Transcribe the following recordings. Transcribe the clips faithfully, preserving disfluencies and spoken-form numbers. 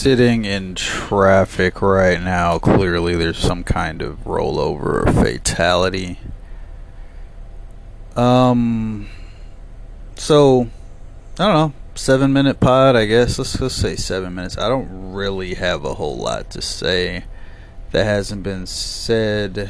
sitting in traffic right now. Clearly, there's some kind of rollover or fatality. Um, so I don't know. Seven minute pod, I guess. Let's just say seven minutes. I don't really have a whole lot to say that hasn't been said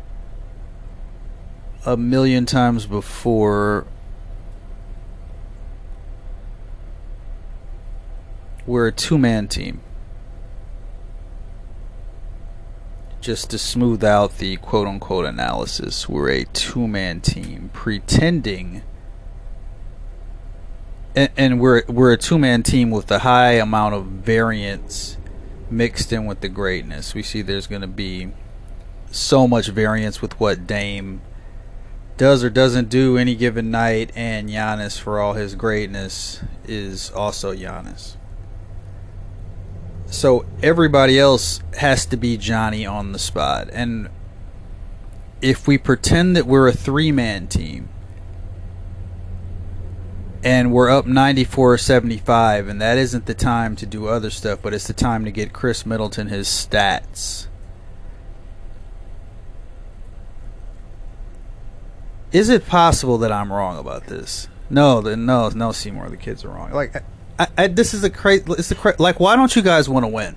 a million times before. We're a two-man team. Just to smooth out the quote-unquote analysis, we're a two-man team pretending, and, and we're we're a two-man team with a high amount of variance mixed in with the greatness. We see there's going to be so much variance with what Dame does or doesn't do any given night, and Giannis, for all his greatness, is also Giannis. So everybody else has to be Johnny on the spot. And if we pretend that we're a three-man team and we're up ninety-four seventy-five, and that isn't the time to do other stuff, but it's the time to get Chris Middleton his stats. Is it possible that I'm wrong about this? No, the, no, no, Seymour, the kids are wrong. Like, I, I, this is a crazy. It's a cra- like, why don't you guys want to win?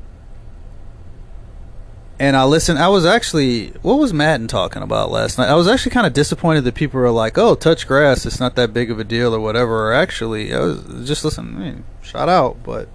And I listened. I was actually, what was Madden talking about last night? I was actually kind of disappointed that people were like, "Oh, touch grass, it's not that big of a deal," or whatever. Or actually, I was just listening. I mean, shout out, but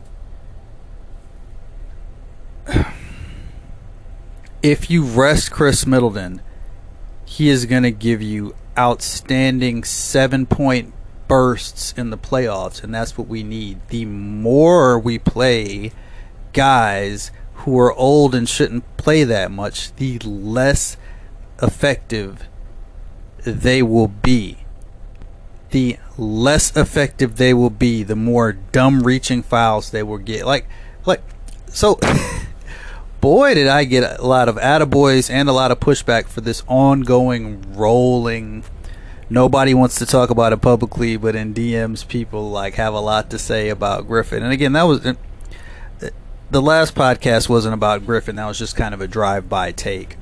if you rest Chris Middleton, he is going to give you outstanding seven-point bursts in the playoffs, and that's what we need. The more we play guys who are old and shouldn't play that much, the less effective they will be. The less effective they will be, the more dumb reaching fouls they will get. Like, like, so, boy, did I get a lot of attaboys and a lot of pushback for this ongoing rolling. Nobody wants to talk about it publicly, but in D Ms, people like have a lot to say about Griffin. And again, that was the last podcast wasn't about Griffin. That was just kind of a drive-by take.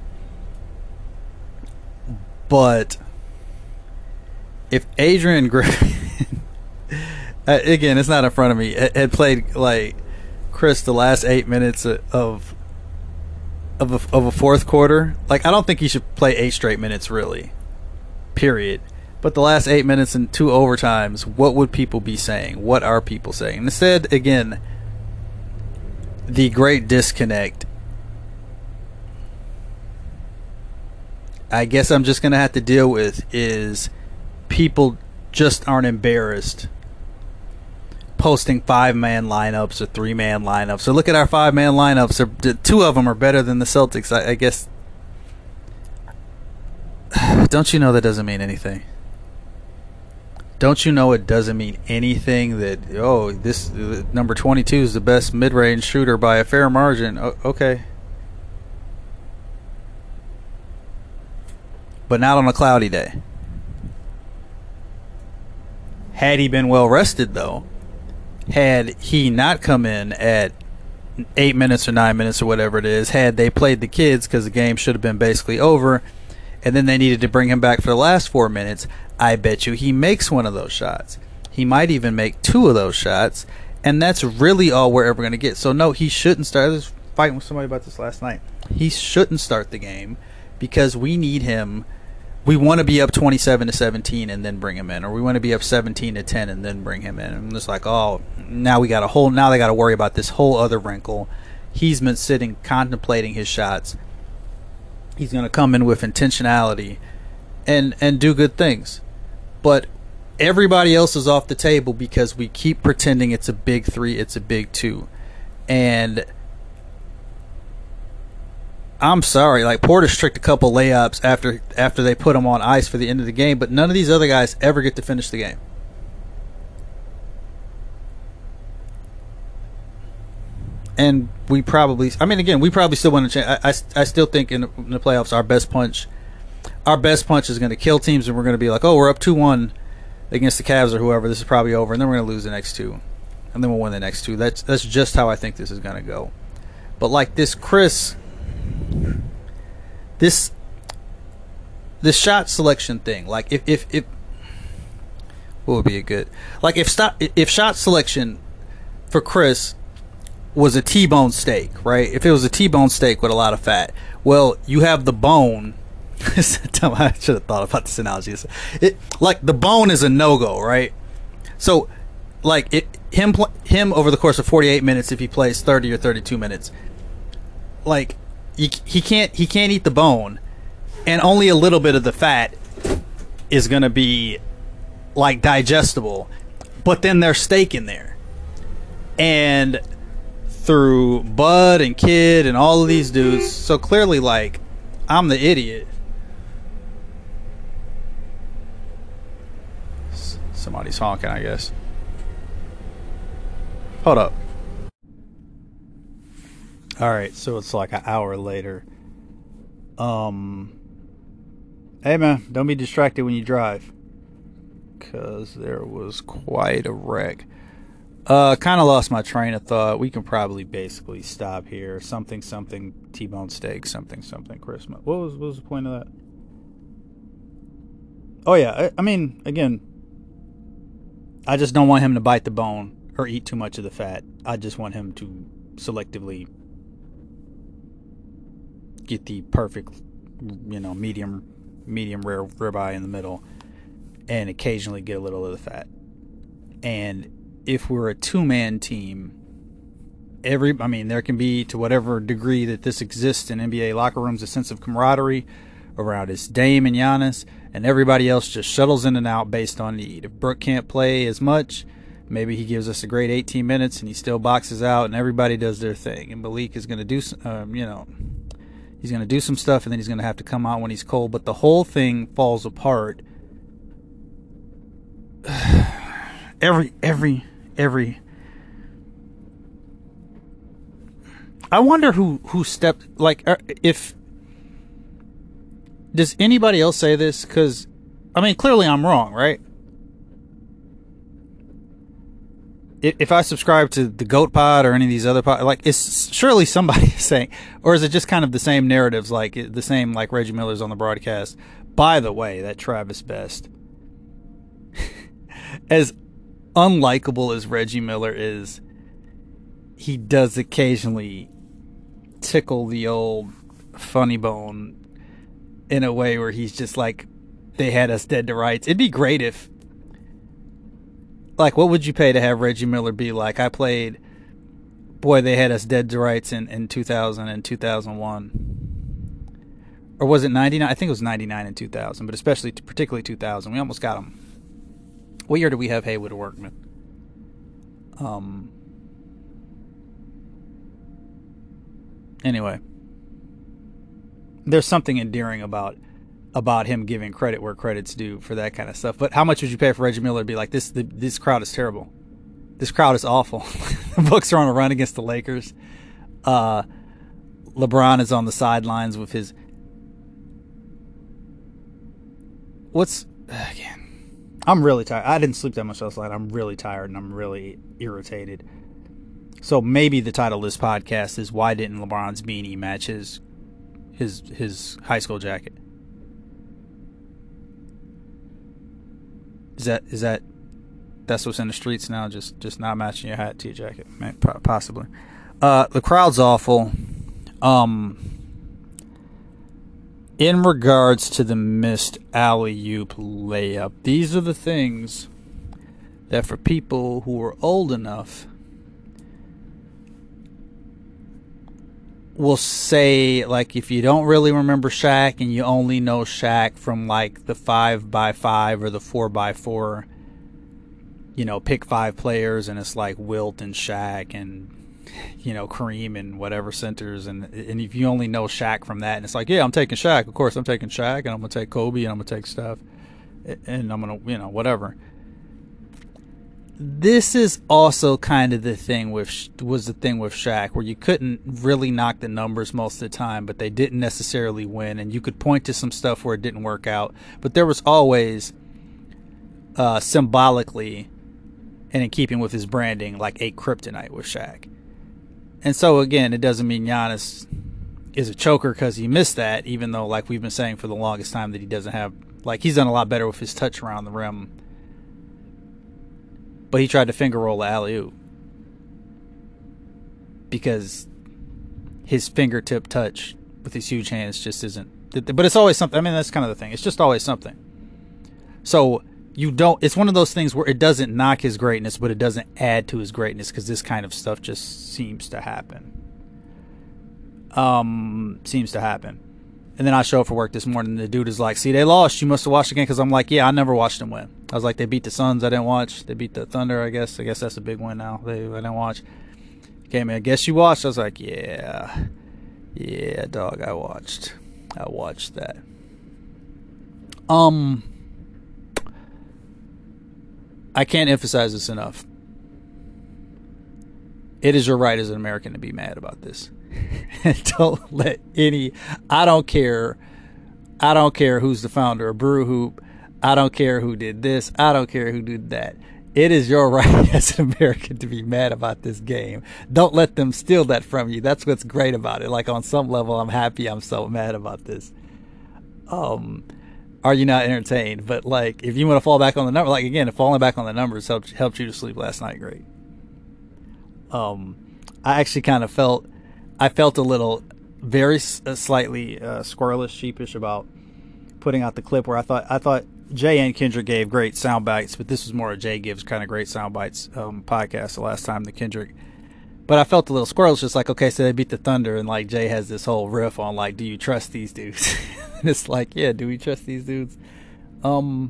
But if Adrian Griffin, again, it's not in front of me, had played like Chris the last eight minutes of of a, of a fourth quarter, like I don't think he should play eight straight minutes, really. Period. But the last eight minutes and two overtimes, what would people be saying? What are people saying? And instead, again, the great disconnect. I guess I'm just going to have to deal with is people just aren't embarrassed posting five-man lineups or three-man lineups. So look at our five-man lineups. Two of them are better than the Celtics. I, I guess. Don't you know that doesn't mean anything? Don't you know it doesn't mean anything that, oh, this uh, number twenty-two is the best mid-range shooter by a fair margin? O- okay. But not on a cloudy day. Had he been well rested, though, had he not come in at eight minutes or nine minutes or whatever it is, had they played the kids because the game should have been basically over, and then they needed to bring him back for the last four minutes, I bet you he makes one of those shots. He might even make two of those shots, and that's really all we're ever going to get. So, no, he shouldn't start. I was fighting with somebody about this last night. He shouldn't start the game because we need him. We want to be up twenty-seven to seventeen and then bring him in, or we want to be up seventeen to ten and then bring him in. And it's like, oh, now we got a whole. Now they got to worry about this whole other wrinkle. He's been sitting contemplating his shots. He's going to come in with intentionality and and do good things. But everybody else is off the table because we keep pretending it's a big three, it's a big two. And I'm sorry, like Porter tricked a couple layups after after they put him on ice for the end of the game, but none of these other guys ever get to finish the game. And we probably, I mean, again, we probably still want to change. I, I, I still think in the, in the playoffs, our best punch, our best punch is going to kill teams, and we're going to be like, oh, we're up two one against the Cavs or whoever. This is probably over, and then we're going to lose the next two. and then we'll win the next two. That's that's just how I think this is going to go. But like this Chris, this this shot selection thing, like if if, if what would be a good like if stop if shot selection for Chris was a T-bone steak, right? If it was a T-bone steak with a lot of fat, well, you have the bone. I should have thought about this analogy. It like the bone is a no-go, right? So, like it, him him over the course of forty-eight minutes, if he plays thirty or thirty-two minutes, like he, he can't he can't eat the bone, and only a little bit of the fat is gonna be like digestible. But then there's steak in there, and through Bud and Kid and all of these dudes, so clearly, like, I'm the idiot. Somebody's honking, I guess. Hold up. Alright, so it's like an hour later. Um, hey man, don't be distracted when you drive. Because there was quite a wreck. Uh, kind of lost my train of thought. We can probably basically stop here. Something, something, T-bone steak, something, something, Christmas. What was, what was the point of that? Oh yeah, I, I mean, again, I just don't want him to bite the bone or eat too much of the fat. I just want him to selectively get the perfect, you know, medium, medium rare ribeye in the middle, and occasionally get a little of the fat. And if we're a two-man team, every, I mean, there can be, to whatever degree that this exists in N B A locker rooms, a sense of camaraderie around his Dame and Giannis, and everybody else just shuttles in and out based on need. If Brook can't play as much, maybe he gives us a great eighteen minutes and he still boxes out, and everybody does their thing. And Malik is going to do, um, you know, he's going to do some stuff, and then he's going to have to come out when he's cold. But the whole thing falls apart. every, every, every. I wonder who who stepped, like, if. Does anybody else say this? Because, I mean, clearly I'm wrong, right? If I subscribe to the GOAT Pod or any of these other pod, like, it's surely somebody is saying, or is it just kind of the same narratives, like the same, like Reggie Miller's on the broadcast? By the way, that Travis Best, as unlikable as Reggie Miller is, he does occasionally tickle the old funny bone in a way where he's just like, they had us dead to rights. It'd be great if, like, what would you pay to have Reggie Miller be like, I played, boy, they had us dead to rights in, in two thousand and two thousand one. Or was it ninety-nine? I think it was ninety-nine and two thousand, but especially, particularly two thousand. We almost got him. What year did we have Haywood or Workman? Um. Anyway. There's something endearing about about him giving credit where credit's due for that kind of stuff. But how much would you pay for Reggie Miller to be like, this the, this crowd is terrible. This crowd is awful. The Bucks are on a run against the Lakers. Uh, LeBron is on the sidelines with his... What's... Again, I'm really tired. I didn't sleep that much last night. I'm really tired and I'm really irritated. So maybe the title of this podcast is, Why Didn't LeBron's Beanie Match His... his his high school jacket? Is that is that that's what's in the streets now? Just just not matching your hat to your jacket, man, possibly. Uh, the crowd's awful. Um, in regards to the missed alley-oop layup, these are the things that for people who are old enough will say, like, if you don't really remember Shaq and you only know Shaq from, like, the five by five or the four by four, you know, pick five players, and it's like Wilt and Shaq and, you know, Kareem and whatever centers, and and if you only know Shaq from that, and it's like, yeah, I'm taking Shaq, of course I'm taking Shaq, and I'm going to take Kobe, and I'm going to take Steph, and I'm going to, you know, whatever. This is also kind of the thing with was the thing with Shaq, where you couldn't really knock the numbers most of the time, but they didn't necessarily win, and you could point to some stuff where it didn't work out, but there was always uh, symbolically and in keeping with his branding, like a kryptonite with Shaq. And so again, it doesn't mean Giannis is a choker because he missed that, even though, like we've been saying for the longest time, that he doesn't have, like, he's done a lot better with his touch around the rim. But he tried to finger roll the alley-oop because his fingertip touch with his huge hands just isn't. But it's always something. I mean, that's kind of the thing. It's just always something. So you don't. It's one of those things where it doesn't knock his greatness, but it doesn't add to his greatness because this kind of stuff just seems to happen. Um, seems to happen. And then I show up for work this morning, and the dude is like, "See, they lost. You must have watched the game." Because I'm like, "Yeah, I never watched them win." I was like, "They beat the Suns. I didn't watch. They beat the Thunder. I guess. I guess that's a big win now. They I didn't watch." Okay, man. I guess you watched. I was like, "Yeah, yeah, dog. I watched. I watched that." Um, I can't emphasize this enough. It is your right as an American to be mad about this. Don't let any, I don't care. I don't care who's the founder of Brew Hoop. I don't care who did this. I don't care who did that. It is your right as an American to be mad about this game. Don't let them steal that from you. That's what's great about it. Like, on some level, I'm happy I'm so mad about this. Um, are you not entertained? But, like, if you want to fall back on the number, like, again, if falling back on the numbers helped, helped you to sleep last night, great. Um, I actually kind of felt, I felt a little, very uh, slightly uh, squirrelish, sheepish about putting out the clip where I thought, I thought Jay and Kendrick gave great sound bites, but this was more a Jay gives kind of great sound bites um, podcast the last time than Kendrick. But I felt a little squirrelish, just like, okay, so they beat the Thunder, and like Jay has this whole riff on like, do you trust these dudes? And it's like, yeah, do we trust these dudes? Um,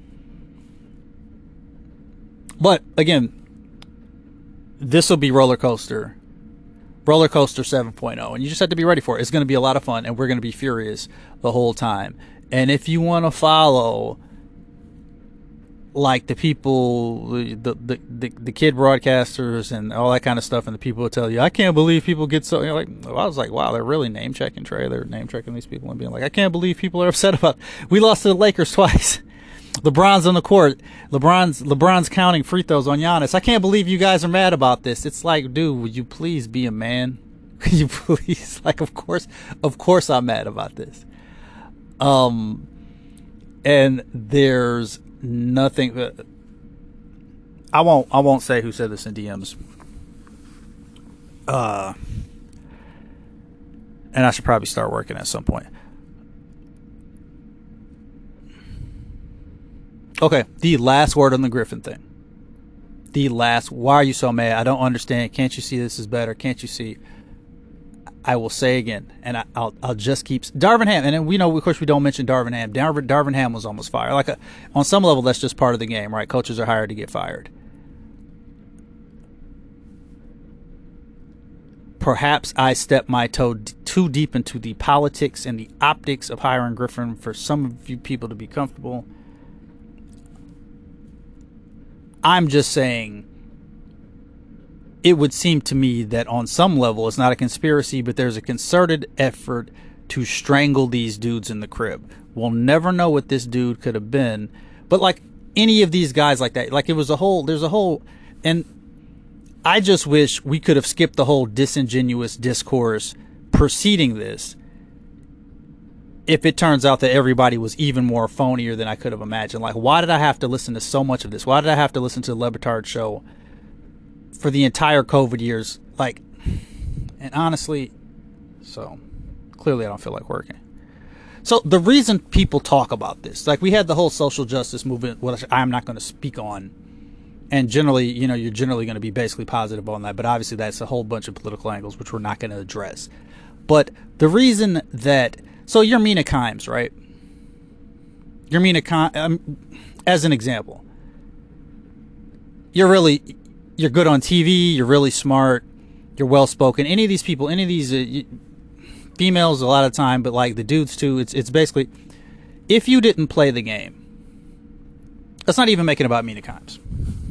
but again, this will be roller coaster, roller coaster seven point oh, and you just have to be ready for it. It's going to be a lot of fun, and we're going to be furious the whole time. And if you want to follow, like, the people, the, the the the kid broadcasters and all that kind of stuff, and the people will tell you, I can't believe people get so, you know, like, I was like, wow, they're really name checking Trey. They're name checking these people and being like, I can't believe people are upset about it. We lost to the Lakers twice. LeBron's on the court. LeBron's LeBron's counting free throws on Giannis. I can't believe you guys are mad about this. It's like, dude, would you please be a man? Could you please? Like, of course, of course I'm mad about this. Um, and there's nothing. Uh, I won't. I won't say who said this in D Ms. Uh, and I should probably start working at some point. Okay, the last word on the Griffin thing. The last, why are you so mad? I don't understand. Can't you see this is better? Can't you see? I will say again, and I, I'll I'll just keep Darvin Ham, and then we know, of course, we don't mention Darvin Ham. Darvin, Darvin Ham was almost fired. Like a, on some level, that's just part of the game, right? Coaches are hired to get fired. Perhaps I stepped my toe d- too deep into the politics and the optics of hiring Griffin for some of you people to be comfortable. I'm just saying, it would seem to me that on some level, it's not a conspiracy, but there's a concerted effort to strangle these dudes in the crib. We'll never know what this dude could have been. But like any of these guys like that, like it was a whole, there's a whole, and I just wish we could have skipped the whole disingenuous discourse preceding this. If it turns out that everybody was even more phonier than I could have imagined. Like, why did I have to listen to so much of this? Why did I have to listen to the Le Batard show for the entire COVID years? Like, and honestly, so clearly I don't feel like working. So the reason people talk about this, like we had the whole social justice movement, which I'm not going to speak on. And generally, you know, you're generally going to be basically positive on that. But obviously that's a whole bunch of political angles, which we're not going to address. But the reason that, so you're Mina Kimes, right? You're Mina Kimes, um, as an example. You're really, you're good on T V, you're really smart, you're well-spoken. Any of these people, any of these uh, you, females a lot of time, but like the dudes too, it's it's basically, if you didn't play the game, let's not even make it about Mina Kimes.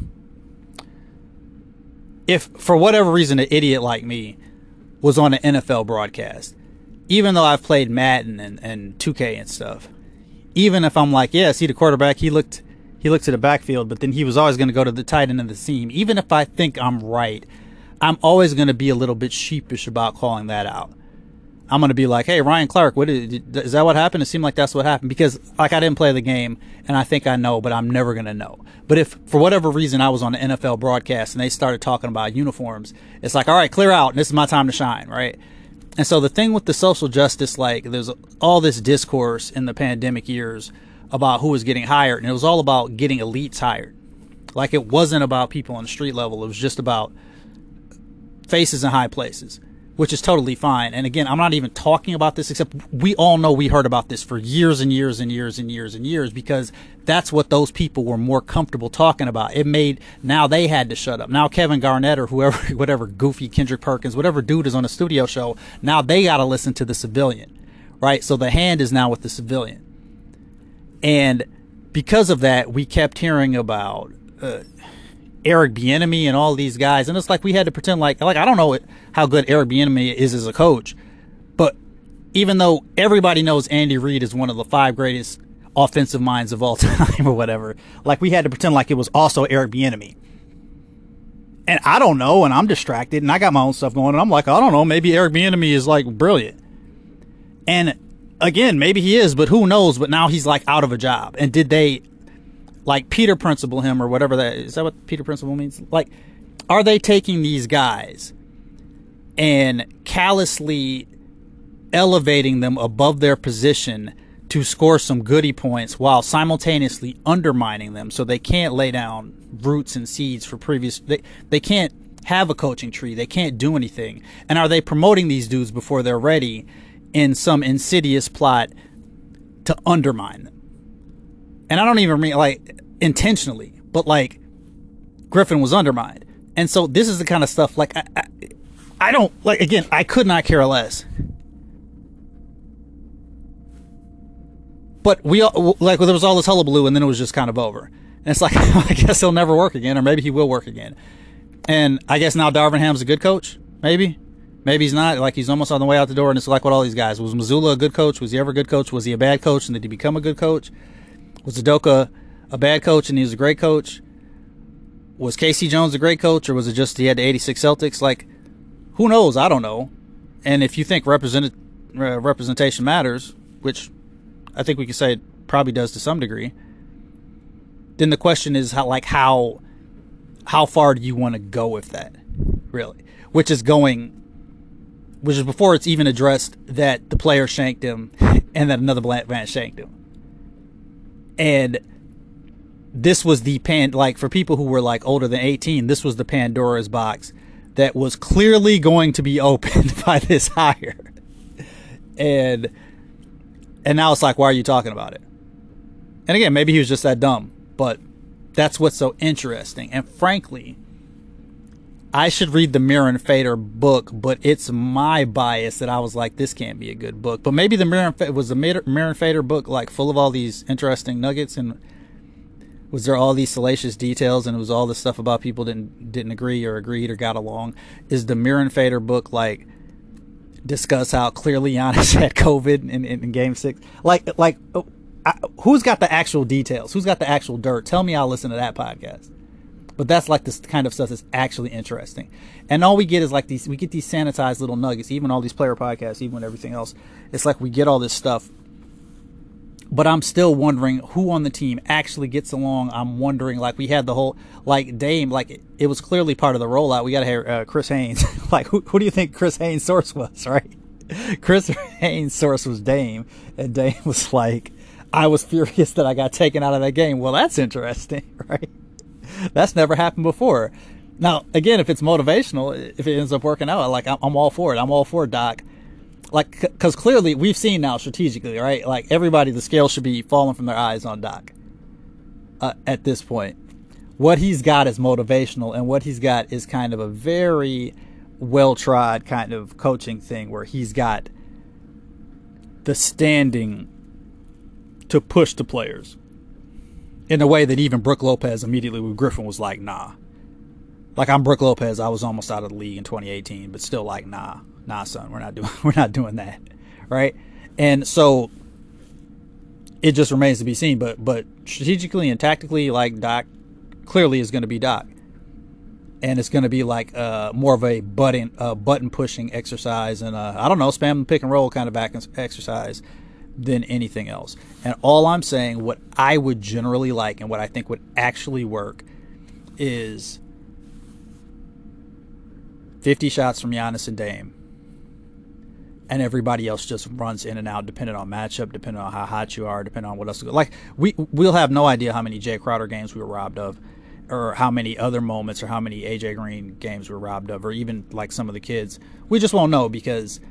If, for whatever reason, an idiot like me was on an N F L broadcast, even though I've played Madden and, and two K and stuff, even if I'm like, yeah, see the quarterback, he looked, he looked to the backfield, but then he was always going to go to the tight end of the seam. Even if I think I'm right, I'm always going to be a little bit sheepish about calling that out. I'm going to be like, hey, Ryan Clark, what is, is that what happened? It seemed like that's what happened. Because, like, I didn't play the game, and I think I know, but I'm never going to know. But if, for whatever reason, I was on the N F L broadcast and they started talking about uniforms, it's like, all right, clear out, and this is my time to shine, right? And so the thing with the social justice, like, there's all this discourse in the pandemic years about who was getting hired, and it was all about getting elites hired. Like, it wasn't about people on the street level. It was just about faces in high places, which is totally fine. And again, I'm not even talking about this, except we all know we heard about this for years and years and years and years and years, because that's what those people were more comfortable talking about. It made, now they had to shut up. Now Kevin Garnett or whoever, whatever goofy Kendrick Perkins, whatever dude is on a studio show, now they got to listen to the civilian, right? So the hand is now with the civilian. And because of that, we kept hearing about uh, Eric Bieniemy and all these guys, and it's like we had to pretend like like I don't know how good Eric Bieniemy is as a coach, but even though everybody knows Andy Reid is one of the five greatest offensive minds of all time or whatever, like we had to pretend like it was also Eric Bieniemy. And I don't know, and I'm distracted, and I got my own stuff going, and I'm like, I don't know, maybe Eric Bieniemy is like brilliant. And again, maybe he is, but who knows? But now he's like out of a job. And did they like Peter Principle him or whatever that is? That what Peter Principle means? Like, are they taking these guys and callously elevating them above their position to score some goodie points while simultaneously undermining them so they can't lay down roots and seeds for previous, they, they can't have a coaching tree, they can't do anything? And are they promoting these dudes before they're ready in some insidious plot to undermine them? And I don't even mean like intentionally, but like Griffin was undermined. And so this is the kind of stuff like I, I, I don't like, again, I could not care less. But we all, like, well, there was all this hullabaloo and then it was just kind of over. And it's like, I guess he'll never work again, or maybe he will work again. And I guess now Darvin Ham's a good coach, maybe. Maybe he's not. Like, he's almost on the way out the door, and it's like with all these guys. Was Missoula a good coach? Was he ever a good coach? Was he a bad coach, and did he become a good coach? Was Udoka a bad coach, and he was a great coach? Was Casey Jones a great coach, or was it just he had the eighty-six Celtics? Like, who knows? I don't know. And if you think represent, uh, representation matters, which I think we can say it probably does to some degree, then the question is, how, like, how, how far do you want to go with that, really? Which is going... Which is before it's even addressed that the player shanked him and that another man shanked him. And this was the pan, like for people who were like older than eighteen, this was the Pandora's box that was clearly going to be opened by this hire. And, and now it's like, why are you talking about it? And again, maybe he was just that dumb, but that's what's so interesting. And frankly, I should read the Mirren Fader book, but it's my bias that I was like, this can't be a good book. But maybe the Mirren was the Mirren Fader book like full of all these interesting nuggets, and was there all these salacious details, and it was all this stuff about people didn't didn't agree or agreed or got along? Is the Mirren Fader book like discuss how clearly Giannis had COVID in, in, in Game Six? Like like I, who's got the actual details? Who's got the actual dirt? Tell me, I'll listen to that podcast. But that's like this kind of stuff that's actually interesting. And all we get is like these, we get these sanitized little nuggets, even all these player podcasts, even everything else. It's like we get all this stuff. But I'm still wondering who on the team actually gets along. I'm wondering, like, we had the whole, like, Dame, like, it, it was clearly part of the rollout. We got to hear uh, Chris Haynes. Like, who, who do you think Chris Haynes' source was, right? Chris Haynes' source was Dame. And Dame was like, I was furious that I got taken out of that game. Well, that's interesting, right? That's never happened before. Now, again, if it's motivational, if it ends up working out, like, I'm, I'm all for it. I'm all for Doc. Like, because clearly we've seen now strategically, right? Like, everybody, the scale should be falling from their eyes on Doc uh, at this point. What he's got is motivational, and what he's got is kind of a very well-trod kind of coaching thing where he's got the standing to push the players in a way that even Brook Lopez immediately with Griffin was like, nah. Like, I'm Brook Lopez. I was almost out of the league in twenty eighteen, but still like, nah, nah, son, we're not doing, we're not doing that, right? And so it just remains to be seen. But but strategically and tactically, like Doc clearly is going to be Doc, and it's going to be like uh, more of a button uh, button pushing exercise, and uh, I don't know, spam and pick and roll kind of back exercise than anything else. And all I'm saying, what I would generally like and what I think would actually work is fifty shots from Giannis and Dame, and everybody else just runs in and out depending on matchup, depending on how hot you are, depending on what else. Like, we, we'll have no idea how many Jay Crowder games we were robbed of, or how many other moments, or how many A J Green games we were robbed of, or even like some of the kids. We just won't know because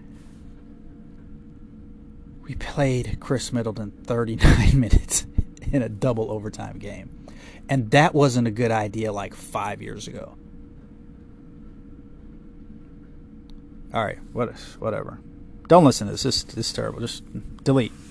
we played Chris Middleton thirty-nine minutes in a double overtime game. And that wasn't a good idea like five years ago. All right, what, whatever. Don't listen to this. This, this is terrible. Just delete.